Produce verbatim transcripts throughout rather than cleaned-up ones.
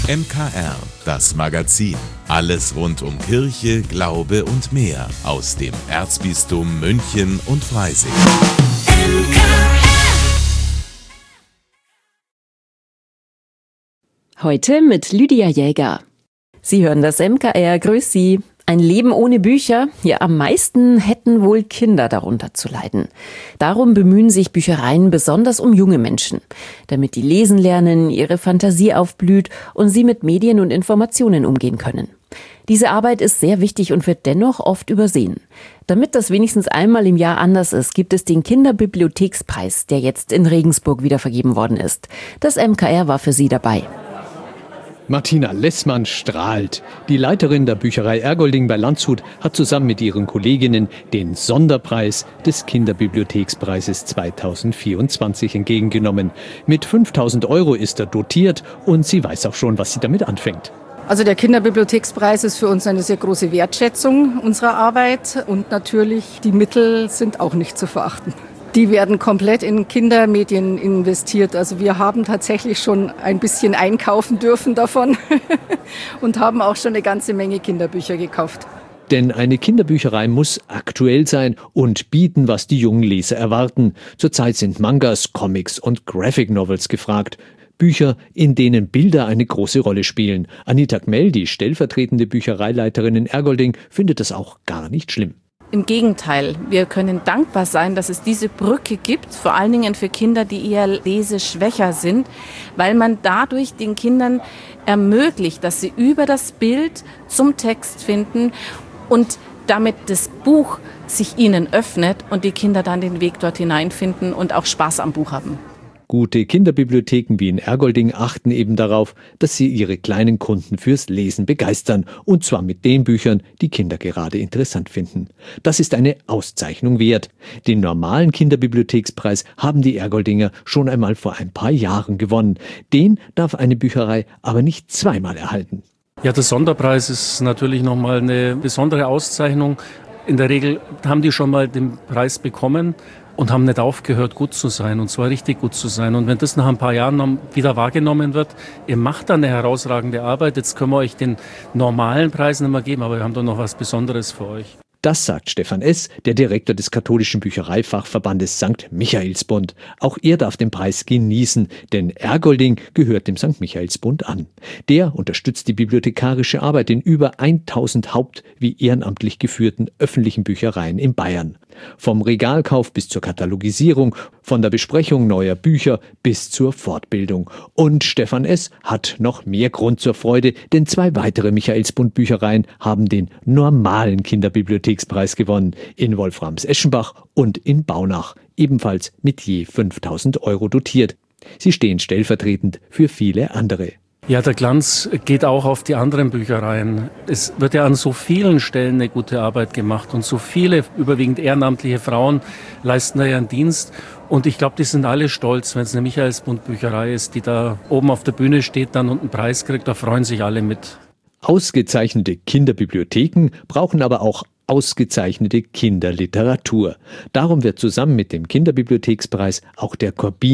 M K R, das Magazin. Alles rund um Kirche, Glaube und mehr aus dem Erzbistum München und Freising. Heute mit Lydia Jäger. Sie hören das M K R, grüß Sie. Ein Leben ohne Bücher? Ja, am meisten hätten wohl Kinder darunter zu leiden. Darum bemühen sich Büchereien besonders um junge Menschen, damit die lesen lernen, ihre Fantasie aufblüht und sie mit Medien und Informationen umgehen können. Diese Arbeit ist sehr wichtig und wird dennoch oft übersehen. Damit das wenigstens einmal im Jahr anders ist, gibt es den Kinderbibliothekspreis, der jetzt in Regensburg wieder vergeben worden ist. Das M K R war für Sie dabei. Martina Lessmann strahlt. Die Leiterin der Bücherei Ergolding bei Landshut hat zusammen mit ihren Kolleginnen den Sonderpreis des Kinderbibliothekspreises zweitausendvierundzwanzig entgegengenommen. Mit fünftausend Euro ist er dotiert und sie weiß auch schon, was sie damit anfängt. Also der Kinderbibliothekspreis ist für uns eine sehr große Wertschätzung unserer Arbeit und natürlich die Mittel sind auch nicht zu verachten. Die werden komplett in Kindermedien investiert. Also wir haben tatsächlich schon ein bisschen einkaufen dürfen davon und haben auch schon eine ganze Menge Kinderbücher gekauft. Denn eine Kinderbücherei muss aktuell sein und bieten, was die jungen Leser erwarten. Zurzeit sind Mangas, Comics und Graphic Novels gefragt. Bücher, in denen Bilder eine große Rolle spielen. Anita Gmell, die stellvertretende Büchereileiterin in Ergolding, findet das auch gar nicht schlimm. Im Gegenteil, wir können dankbar sein, dass es diese Brücke gibt, vor allen Dingen für Kinder, die eher leseschwächer sind, weil man dadurch den Kindern ermöglicht, dass sie über das Bild zum Text finden und damit das Buch sich ihnen öffnet und die Kinder dann den Weg dort hineinfinden und auch Spaß am Buch haben. Gute Kinderbibliotheken wie in Ergolding achten eben darauf, dass sie ihre kleinen Kunden fürs Lesen begeistern. Und zwar mit den Büchern, die Kinder gerade interessant finden. Das ist eine Auszeichnung wert. Den normalen Kinderbibliothekspreis haben die Ergoldinger schon einmal vor ein paar Jahren gewonnen. Den darf eine Bücherei aber nicht zweimal erhalten. Ja, der Sonderpreis ist natürlich nochmal eine besondere Auszeichnung. In der Regel haben die schon mal den Preis bekommen und haben nicht aufgehört, gut zu sein, und zwar richtig gut zu sein. Und wenn das nach ein paar Jahren wieder wahrgenommen wird, ihr macht dann eine herausragende Arbeit, jetzt können wir euch den normalen Preis nicht mehr geben, aber wir haben doch noch was Besonderes für euch. Das sagt Stefan S., der Direktor des katholischen Büchereifachverbandes Sankt Michaelsbund. Auch er darf den Preis genießen, denn Ergolding gehört dem Sankt Michaelsbund an. Der unterstützt die bibliothekarische Arbeit in über tausend haupt- wie ehrenamtlich geführten öffentlichen Büchereien in Bayern. Vom Regalkauf bis zur Katalogisierung, von der Besprechung neuer Bücher bis zur Fortbildung. Und Stefan S. hat noch mehr Grund zur Freude, denn zwei weitere Michaelsbund-Büchereien haben den normalen Kinderbibliothekspreis gewonnen. In Wolframs-Eschenbach und in Baunach, ebenfalls mit je fünftausend Euro dotiert. Sie stehen stellvertretend für viele andere. Ja, der Glanz geht auch auf die anderen Büchereien. Es wird ja an so vielen Stellen eine gute Arbeit gemacht und so viele, überwiegend ehrenamtliche Frauen, leisten da ihren Dienst. Und ich glaube, die sind alle stolz, wenn es eine Michaelsbund-Bücherei ist, die da oben auf der Bühne steht dann und einen Preis kriegt, da freuen sich alle mit. Ausgezeichnete Kinderbibliotheken brauchen aber auch ausgezeichnete Kinderliteratur. Darum wird zusammen mit dem Kinderbibliothekspreis auch der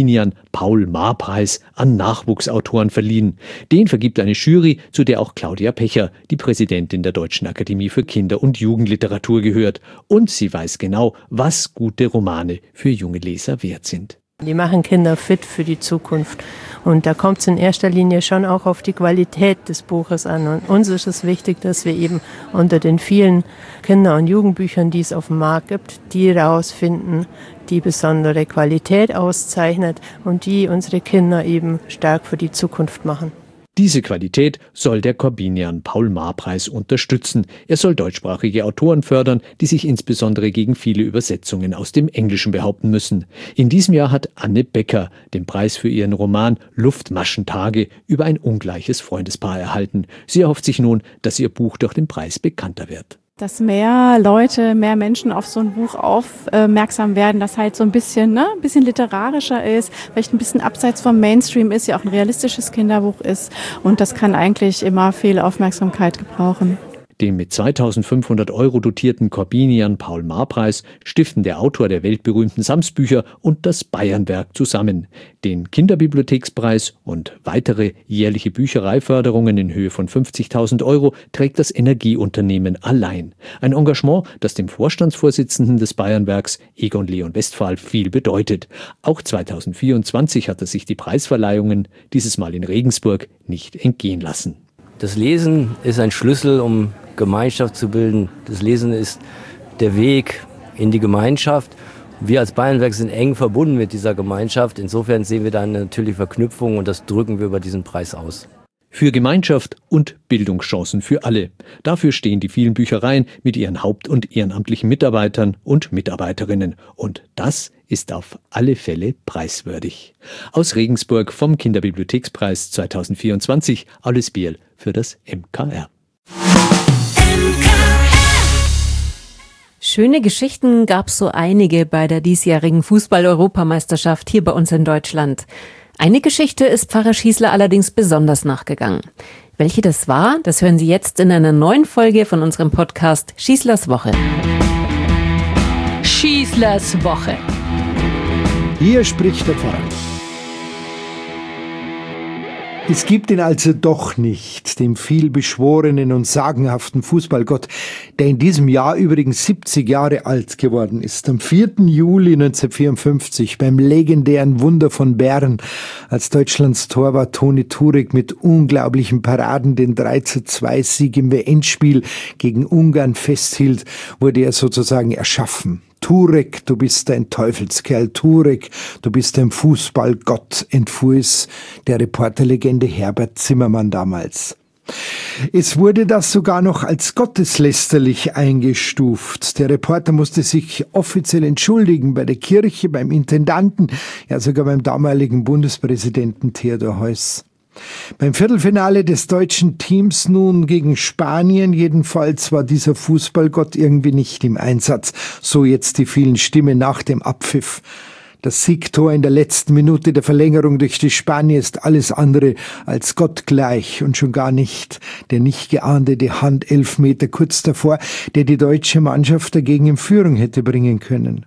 Corbinian-Paul-Maar-Preis an Nachwuchsautoren verliehen. Den vergibt eine Jury, zu der auch Claudia Pecher, die Präsidentin der Deutschen Akademie für Kinder- und Jugendliteratur, gehört. Und sie weiß genau, was gute Romane für junge Leser wert sind. Die machen Kinder fit für die Zukunft. Und da kommt es in erster Linie schon auch auf die Qualität des Buches an. Und uns ist es wichtig, dass wir eben unter den vielen Kinder- und Jugendbüchern, die es auf dem Markt gibt, die rausfinden, die besondere Qualität auszeichnet und die unsere Kinder eben stark für die Zukunft machen. Diese Qualität soll der Corbinian-Paul-Maar-Preis unterstützen. Er soll deutschsprachige Autoren fördern, die sich insbesondere gegen viele Übersetzungen aus dem Englischen behaupten müssen. In diesem Jahr hat Anne Becker den Preis für ihren Roman Luftmaschentage über ein ungleiches Freundespaar erhalten. Sie erhofft sich nun, dass ihr Buch durch den Preis bekannter wird. Dass mehr Leute, mehr Menschen auf so ein Buch aufmerksam werden, das halt so ein bisschen, ne, ein bisschen literarischer ist, vielleicht ein bisschen abseits vom Mainstream ist, ja auch ein realistisches Kinderbuch ist. Und das kann eigentlich immer viel Aufmerksamkeit gebrauchen. Den mit zweitausendfünfhundert Euro dotierten Corbinian-Paul-Mahr-Preis stiften der Autor der weltberühmten Sams-Bücher und das Bayernwerk zusammen. Den Kinderbibliothekspreis und weitere jährliche Büchereiförderungen in Höhe von fünfzigtausend Euro trägt das Energieunternehmen allein. Ein Engagement, das dem Vorstandsvorsitzenden des Bayernwerks, Egon Leon Westphal, viel bedeutet. Auch zweitausendvierundzwanzig hat er sich die Preisverleihungen, dieses Mal in Regensburg, nicht entgehen lassen. Das Lesen ist ein Schlüssel, um Gemeinschaft zu bilden. Das Lesen ist der Weg in die Gemeinschaft. Wir als Bayernwerk sind eng verbunden mit dieser Gemeinschaft. Insofern sehen wir da eine natürliche Verknüpfung und das drücken wir über diesen Preis aus. Für Gemeinschaft und Bildungschancen für alle. Dafür stehen die vielen Büchereien mit ihren haupt- und ehrenamtlichen Mitarbeitern und Mitarbeiterinnen. Und das ist auf alle Fälle preiswürdig. Aus Regensburg vom Kinderbibliothekspreis zweitausendvierundzwanzig, Alice Bierl für das M K R. Schöne Geschichten gab es so einige bei der diesjährigen Fußball-Europameisterschaft hier bei uns in Deutschland. Eine Geschichte ist Pfarrer Schießler allerdings besonders nachgegangen. Welche das war, das hören Sie jetzt in einer neuen Folge von unserem Podcast Schießlers Woche. Schießlers Woche. Hier spricht der Pfarrer. Es gibt ihn also doch nicht, den vielbeschworenen und sagenhaften Fußballgott, der in diesem Jahr übrigens siebzig Jahre alt geworden ist. Am vierten Juli neunzehnhundertvierundfünfzig beim legendären Wunder von Bern, als Deutschlands Torwart Toni Turek mit unglaublichen Paraden den drei zu zwei Sieg im W M-Spiel gegen Ungarn festhielt, wurde er sozusagen erschaffen. Turek, du bist ein Teufelskerl, Turek, du bist ein Fußballgott, entfuhr es der Reporterlegende Herbert Zimmermann damals. Es wurde das sogar noch als gotteslästerlich eingestuft. Der Reporter musste sich offiziell entschuldigen bei der Kirche, beim Intendanten, ja sogar beim damaligen Bundespräsidenten Theodor Heuss. Beim Viertelfinale des deutschen Teams nun gegen Spanien jedenfalls war dieser Fußballgott irgendwie nicht im Einsatz. So jetzt die vielen Stimmen nach dem Abpfiff. Das Siegtor in der letzten Minute der Verlängerung durch die Spanier ist alles andere als gottgleich und schon gar nicht der nicht geahndete Handelfmeter kurz davor, der die deutsche Mannschaft dagegen in Führung hätte bringen können.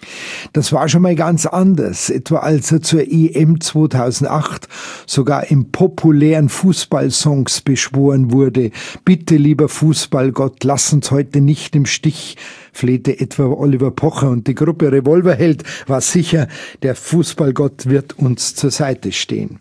Das war schon mal ganz anders, etwa als er zur E M zweitausendacht sogar in populären Fußballsongs beschworen wurde. Bitte, lieber Fußballgott, lass uns heute nicht im Stich, flehte etwa Oliver Pocher, und die Gruppe Revolverheld war sicher, der Fußballgott wird uns zur Seite stehen.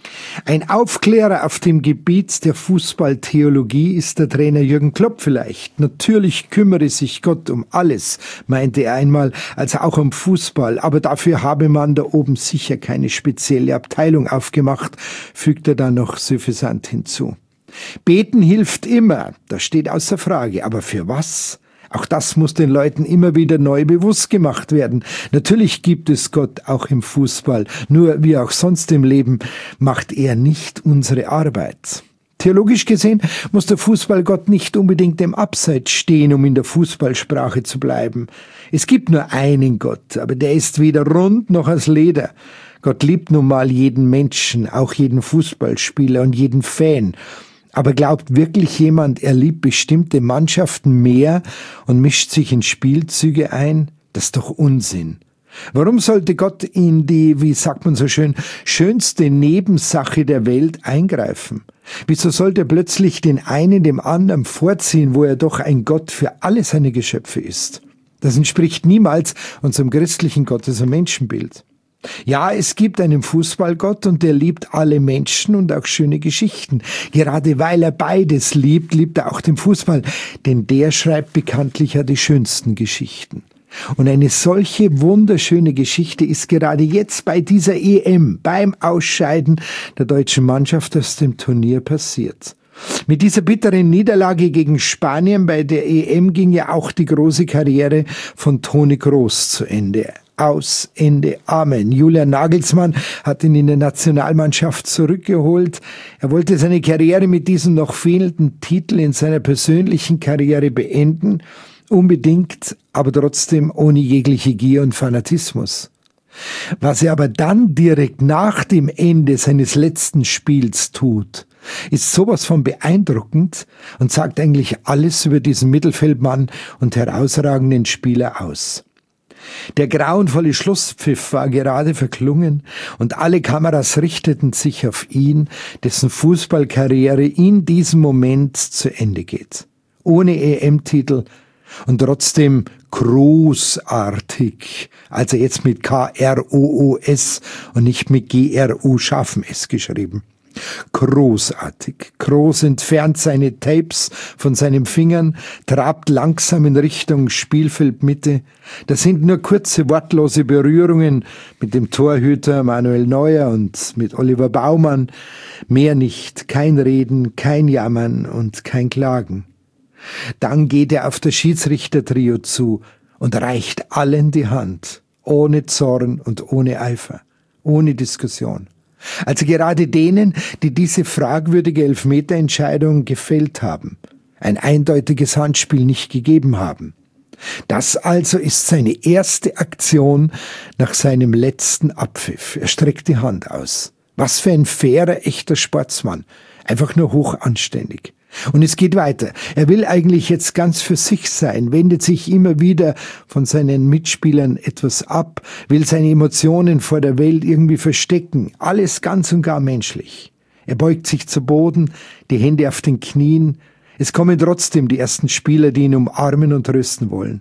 Ein Aufklärer auf dem Gebiet der Fußballtheologie ist der Trainer Jürgen Klopp vielleicht. Natürlich kümmere sich Gott um alles, meinte er einmal, also auch um Fußball. Aber dafür habe man da oben sicher keine spezielle Abteilung aufgemacht, fügt er dann noch suffisant hinzu. Beten hilft immer, das steht außer Frage. Aber für was? Auch das muss den Leuten immer wieder neu bewusst gemacht werden. Natürlich gibt es Gott auch im Fußball, nur wie auch sonst im Leben macht er nicht unsere Arbeit. Theologisch gesehen muss der Fußballgott nicht unbedingt im Abseits stehen, um in der Fußballsprache zu bleiben. Es gibt nur einen Gott, aber der ist weder rund noch aus Leder. Gott liebt nun mal jeden Menschen, auch jeden Fußballspieler und jeden Fan. Aber glaubt wirklich jemand, er liebt bestimmte Mannschaften mehr und mischt sich in Spielzüge ein? Das ist doch Unsinn. Warum sollte Gott in die, wie sagt man so schön, schönste Nebensache der Welt eingreifen? Wieso sollte er plötzlich den einen dem anderen vorziehen, wo er doch ein Gott für alle seine Geschöpfe ist? Das entspricht niemals unserem christlichen Gottes- und Menschenbild. Ja, es gibt einen Fußballgott und der liebt alle Menschen und auch schöne Geschichten. Gerade weil er beides liebt, liebt er auch den Fußball, denn der schreibt bekanntlich ja die schönsten Geschichten. Und eine solche wunderschöne Geschichte ist gerade jetzt bei dieser E M, beim Ausscheiden der deutschen Mannschaft aus dem Turnier passiert. Mit dieser bitteren Niederlage gegen Spanien bei der E M ging ja auch die große Karriere von Toni Kroos zu Ende. Aus, Ende, Amen. Julian Nagelsmann hat ihn in der Nationalmannschaft zurückgeholt. Er wollte seine Karriere mit diesem noch fehlenden Titel in seiner persönlichen Karriere beenden. Unbedingt, aber trotzdem ohne jegliche Gier und Fanatismus. Was er aber dann direkt nach dem Ende seines letzten Spiels tut, ist sowas von beeindruckend und sagt eigentlich alles über diesen Mittelfeldmann und herausragenden Spieler aus. Der grauenvolle Schlusspfiff war gerade verklungen und alle Kameras richteten sich auf ihn, dessen Fußballkarriere in diesem Moment zu Ende geht. Ohne E M-Titel und trotzdem großartig, also jetzt mit K R O O S und nicht mit G R U scharfem S geschrieben. Großartig. Groß entfernt seine Tapes von seinen Fingern, trabt langsam in Richtung Spielfeldmitte. Das sind nur kurze, wortlose Berührungen mit dem Torhüter Manuel Neuer und mit Oliver Baumann. Mehr nicht. Kein Reden, kein Jammern und kein Klagen. Dann geht er auf das Schiedsrichtertrio zu und reicht allen die Hand. Ohne Zorn und ohne Eifer. Ohne Diskussion. Also gerade denen, die diese fragwürdige Elfmeterentscheidung gefällt haben, ein eindeutiges Handspiel nicht gegeben haben. Das also ist seine erste Aktion nach seinem letzten Abpfiff. Er streckt die Hand aus. Was für ein fairer, echter Sportsmann. Einfach nur hoch anständig. Und es geht weiter. Er will eigentlich jetzt ganz für sich sein, wendet sich immer wieder von seinen Mitspielern etwas ab, will seine Emotionen vor der Welt irgendwie verstecken. Alles ganz und gar menschlich. Er beugt sich zu Boden, die Hände auf den Knien. Es kommen trotzdem die ersten Spieler, die ihn umarmen und trösten wollen.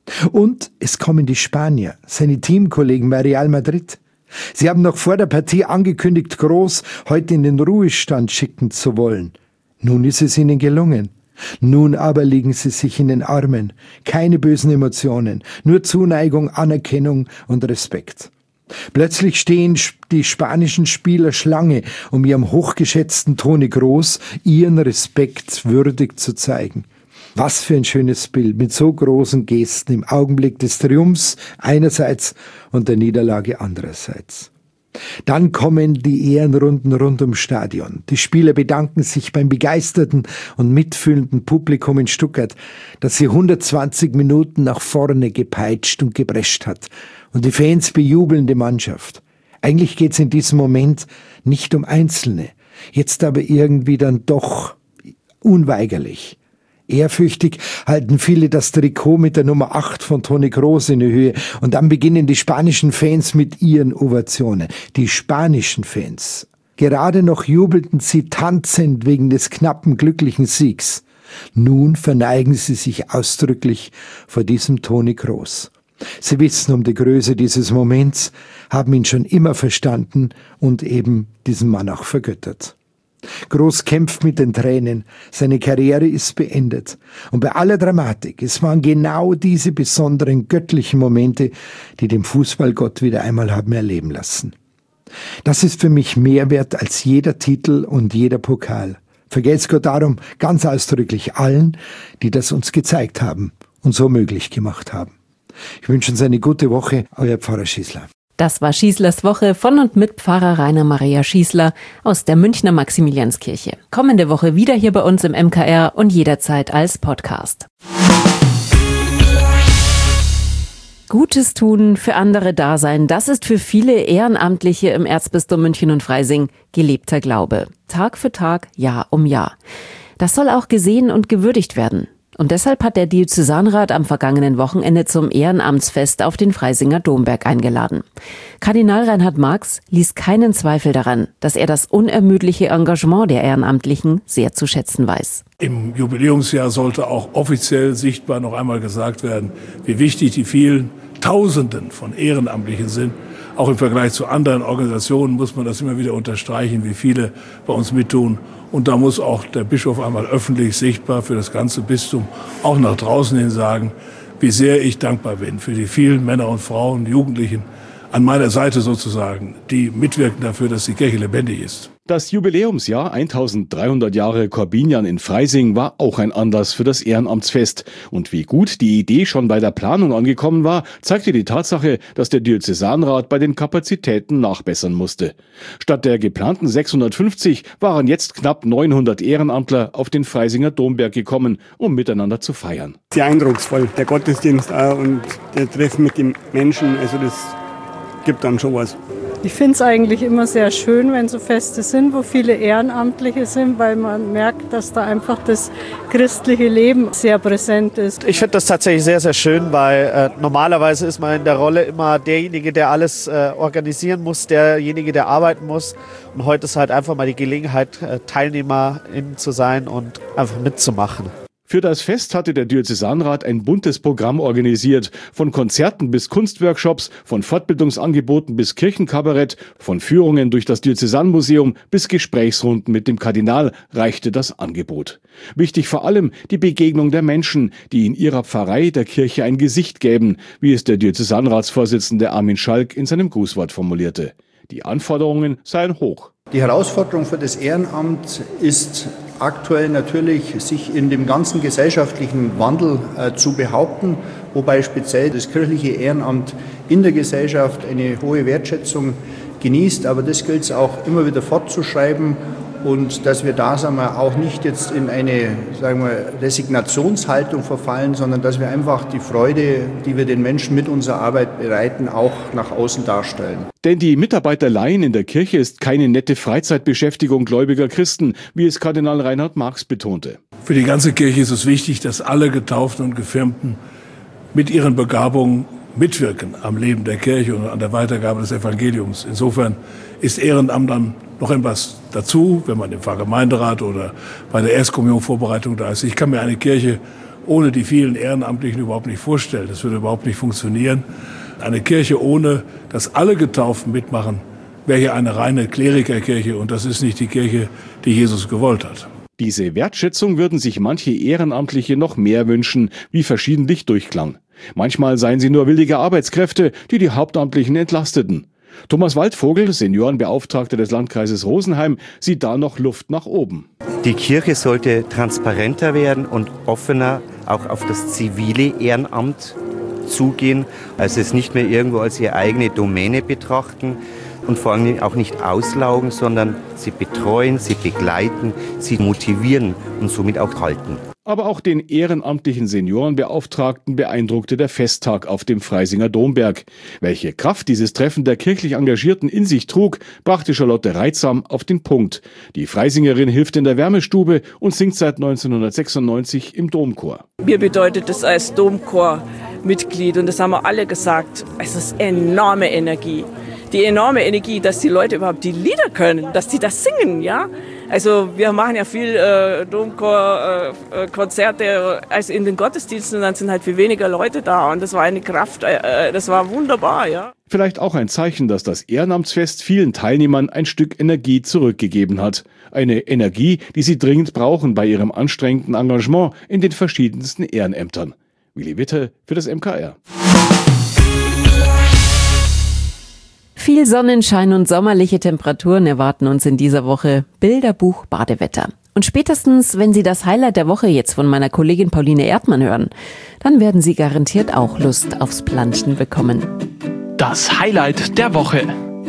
Und es kommen die Spanier, seine Teamkollegen bei Real Madrid. Sie haben noch vor der Partie angekündigt, Groß heute in den Ruhestand schicken zu wollen. Nun ist es ihnen gelungen. Nun aber liegen sie sich in den Armen. Keine bösen Emotionen, nur Zuneigung, Anerkennung und Respekt. Plötzlich stehen die spanischen Spieler Schlange, um ihrem hochgeschätzten Toni Kroos ihren Respekt würdig zu zeigen. Was für ein schönes Bild mit so großen Gesten im Augenblick des Triumphs einerseits und der Niederlage andererseits. Dann kommen die Ehrenrunden rund ums Stadion. Die Spieler bedanken sich beim begeisterten und mitfühlenden Publikum in Stuttgart, das sie hundertzwanzig Minuten nach vorne gepeitscht und geprescht hat. Und die Fans bejubeln die Mannschaft. Eigentlich geht es in diesem Moment nicht um Einzelne. Jetzt aber irgendwie dann doch unweigerlich. Ehrfürchtig halten viele das Trikot mit der Nummer acht von Toni Kroos in die Höhe und dann beginnen die spanischen Fans mit ihren Ovationen. Die spanischen Fans. Gerade noch jubelten sie tanzend wegen des knappen, glücklichen Siegs. Nun verneigen sie sich ausdrücklich vor diesem Toni Kroos. Sie wissen um die Größe dieses Moments, haben ihn schon immer verstanden und eben diesen Mann auch vergöttert. Kroos kämpft mit den Tränen, seine Karriere ist beendet. Und bei aller Dramatik, es waren genau diese besonderen göttlichen Momente, die den Fußballgott wieder einmal haben erleben lassen. Das ist für mich mehr wert als jeder Titel und jeder Pokal. Vergelt's Gott darum ganz ausdrücklich allen, die das uns gezeigt haben und so möglich gemacht haben. Ich wünsche uns eine gute Woche, euer Pfarrer Schießler. Das war Schießlers Woche von und mit Pfarrer Rainer Maria Schießler aus der Münchner Maximilianskirche. Kommende Woche wieder hier bei uns im M K R und jederzeit als Podcast. Gutes tun, für andere da sein, das ist für viele Ehrenamtliche im Erzbistum München und Freising gelebter Glaube. Tag für Tag, Jahr um Jahr. Das soll auch gesehen und gewürdigt werden. Und deshalb hat der Diözesanrat am vergangenen Wochenende zum Ehrenamtsfest auf den Freisinger Domberg eingeladen. Kardinal Reinhard Marx ließ keinen Zweifel daran, dass er das unermüdliche Engagement der Ehrenamtlichen sehr zu schätzen weiß. Im Jubiläumsjahr sollte auch offiziell sichtbar noch einmal gesagt werden, wie wichtig die vielen Tausenden von Ehrenamtlichen sind. Auch im Vergleich zu anderen Organisationen muss man das immer wieder unterstreichen, wie viele bei uns mittun. Und da muss auch der Bischof einmal öffentlich sichtbar für das ganze Bistum auch nach draußen hin sagen, wie sehr ich dankbar bin für die vielen Männer und Frauen, Jugendlichen an meiner Seite sozusagen, die mitwirken dafür, dass die Kirche lebendig ist. Das Jubiläumsjahr eintausenddreihundert Jahre Korbinian in Freising war auch ein Anlass für das Ehrenamtsfest. Und wie gut die Idee schon bei der Planung angekommen war, zeigte die Tatsache, dass der Diözesanrat bei den Kapazitäten nachbessern musste. Statt der geplanten sechshundertfünfzig waren jetzt knapp neunhundert Ehrenamtler auf den Freisinger Domberg gekommen, um miteinander zu feiern. Sehr eindrucksvoll, der Gottesdienst auch und der Treffen mit den Menschen, also das gibt dann schon was. Ich finde es eigentlich immer sehr schön, wenn so Feste sind, wo viele Ehrenamtliche sind, weil man merkt, dass da einfach das christliche Leben sehr präsent ist. Ich finde das tatsächlich sehr, sehr schön, weil äh, normalerweise ist man in der Rolle immer derjenige, der alles äh, organisieren muss, derjenige, der arbeiten muss. Und heute ist halt einfach mal die Gelegenheit, äh, Teilnehmerin zu sein und einfach mitzumachen. Für das Fest hatte der Diözesanrat ein buntes Programm organisiert. Von Konzerten bis Kunstworkshops, von Fortbildungsangeboten bis Kirchenkabarett, von Führungen durch das Diözesanmuseum bis Gesprächsrunden mit dem Kardinal reichte das Angebot. Wichtig vor allem die Begegnung der Menschen, die in ihrer Pfarrei der Kirche ein Gesicht gäben, wie es der Diözesanratsvorsitzende Armin Schalk in seinem Grußwort formulierte. Die Anforderungen seien hoch. Die Herausforderung für das Ehrenamt ist aktuell natürlich, sich in dem ganzen gesellschaftlichen Wandel äh, zu behaupten, wobei speziell das kirchliche Ehrenamt in der Gesellschaft eine hohe Wertschätzung genießt. Aber das gilt es auch immer wieder fortzuschreiben und dass wir da sagen wir, auch nicht jetzt in eine sagen wir, Resignationshaltung verfallen, sondern dass wir einfach die Freude, die wir den Menschen mit unserer Arbeit bereiten, auch nach außen darstellen. Denn die Mitarbeiterleihen in der Kirche ist keine nette Freizeitbeschäftigung gläubiger Christen, wie es Kardinal Reinhard Marx betonte. Für die ganze Kirche ist es wichtig, dass alle Getauften und Gefirmten mit ihren Begabungen mitwirken am Leben der Kirche und an der Weitergabe des Evangeliums. Insofern ist Ehrenamt dann noch etwas dazu, wenn man im Pfarrgemeinderat oder bei der Erstkommunionvorbereitung da ist. Ich kann mir eine Kirche ohne die vielen Ehrenamtlichen überhaupt nicht vorstellen. Das würde überhaupt nicht funktionieren. Eine Kirche ohne, dass alle Getauften mitmachen, wäre hier eine reine Klerikerkirche und das ist nicht die Kirche, die Jesus gewollt hat. Diese Wertschätzung würden sich manche Ehrenamtliche noch mehr wünschen, wie verschiedentlich durchklang. Manchmal seien sie nur willige Arbeitskräfte, die die Hauptamtlichen entlasteten. Thomas Waldvogel, Seniorenbeauftragter des Landkreises Rosenheim, sieht da noch Luft nach oben. Die Kirche sollte transparenter werden und offener auch auf das zivile Ehrenamt zugehen, also es nicht mehr irgendwo als ihre eigene Domäne betrachten und vor allem auch nicht auslaugen, sondern sie betreuen, sie begleiten, sie motivieren und somit auch halten. Aber auch den ehrenamtlichen Seniorenbeauftragten beeindruckte der Festtag auf dem Freisinger Domberg. Welche Kraft dieses Treffen der kirchlich Engagierten in sich trug, brachte Charlotte Reitsam auf den Punkt. Die Freisingerin hilft in der Wärmestube und singt seit neunzehnhundertsechsundneunzig im Domchor. Mir bedeutet es als Domchor-Mitglied, und das haben wir alle gesagt, es ist enorme Energie. Die enorme Energie, dass die Leute überhaupt die Lieder können, dass die das singen, ja. Also wir machen ja viel äh, Domchor-Konzerte äh, als in den Gottesdiensten, und dann sind halt viel weniger Leute da und das war eine Kraft, äh, das war wunderbar, ja. Vielleicht auch ein Zeichen, dass das Ehrenamtsfest vielen Teilnehmern ein Stück Energie zurückgegeben hat. Eine Energie, die sie dringend brauchen bei ihrem anstrengenden Engagement in den verschiedensten Ehrenämtern. Willi Witte für das M K R. Viel Sonnenschein und sommerliche Temperaturen erwarten uns in dieser Woche. Bilderbuch Badewetter. Und spätestens, wenn Sie das Highlight der Woche jetzt von meiner Kollegin Pauline Erdmann hören, dann werden Sie garantiert auch Lust aufs Planschen bekommen. Das Highlight der Woche.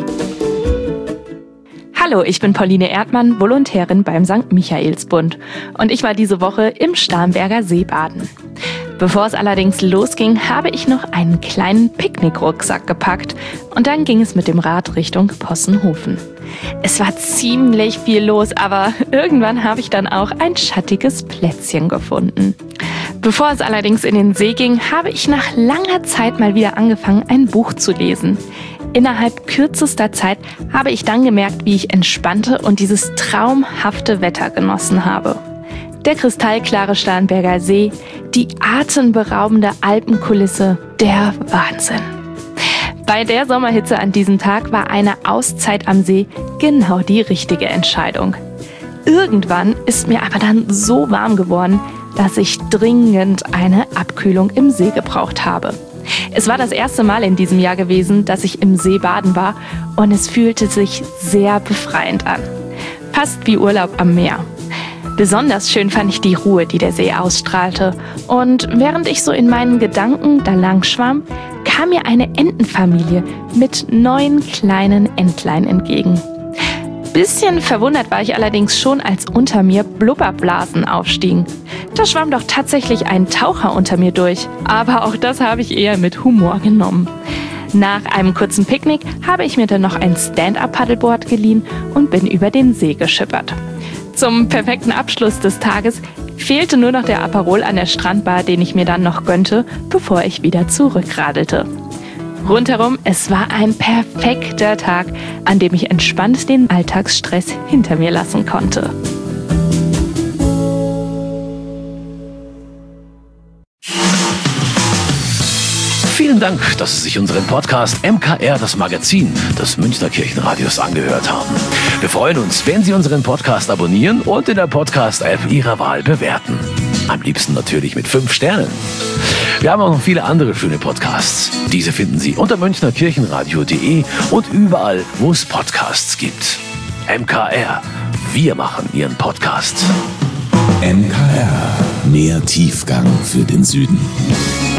Hallo, ich bin Pauline Erdmann, Volontärin beim Sankt Michaelsbund. Und ich war diese Woche im Starnberger See baden. Bevor es allerdings losging, habe ich noch einen kleinen Picknickrucksack gepackt und dann ging es mit dem Rad Richtung Possenhofen. Es war ziemlich viel los, aber irgendwann habe ich dann auch ein schattiges Plätzchen gefunden. Bevor es allerdings in den See ging, habe ich nach langer Zeit mal wieder angefangen, ein Buch zu lesen. Innerhalb kürzester Zeit habe ich dann gemerkt, wie ich entspannte und dieses traumhafte Wetter genossen habe. Der kristallklare Starnberger See, die atemberaubende Alpenkulisse, der Wahnsinn. Bei der Sommerhitze an diesem Tag war eine Auszeit am See genau die richtige Entscheidung. Irgendwann ist mir aber dann so warm geworden, dass ich dringend eine Abkühlung im See gebraucht habe. Es war das erste Mal in diesem Jahr gewesen, dass ich im See baden war und es fühlte sich sehr befreiend an. Fast wie Urlaub am Meer. Besonders schön fand ich die Ruhe, die der See ausstrahlte. Und während ich so in meinen Gedanken da lang schwamm, kam mir eine Entenfamilie mit neun kleinen Entlein entgegen. Bisschen verwundert war ich allerdings schon, als unter mir Blubberblasen aufstiegen. Da schwamm doch tatsächlich ein Taucher unter mir durch. Aber auch das habe ich eher mit Humor genommen. Nach einem kurzen Picknick habe ich mir dann noch ein Stand-up-Paddleboard geliehen und bin über den See geschippert. Zum perfekten Abschluss des Tages fehlte nur noch der Aperol an der Strandbar, den ich mir dann noch gönnte, bevor ich wieder zurückradelte. Rundherum, es war ein perfekter Tag, an dem ich entspannt den Alltagsstress hinter mir lassen konnte. Vielen Dank, dass Sie sich unseren Podcast M K R, das Magazin des Münchner Kirchenradios, angehört haben. Wir freuen uns, wenn Sie unseren Podcast abonnieren und in der Podcast-App Ihrer Wahl bewerten. Am liebsten natürlich mit fünf Sternen. Wir haben auch noch viele andere schöne Podcasts. Diese finden Sie unter münchner kirchenradio punkt de und überall, wo es Podcasts gibt. M K R, wir machen Ihren Podcast. M K R, mehr Tiefgang für den Süden.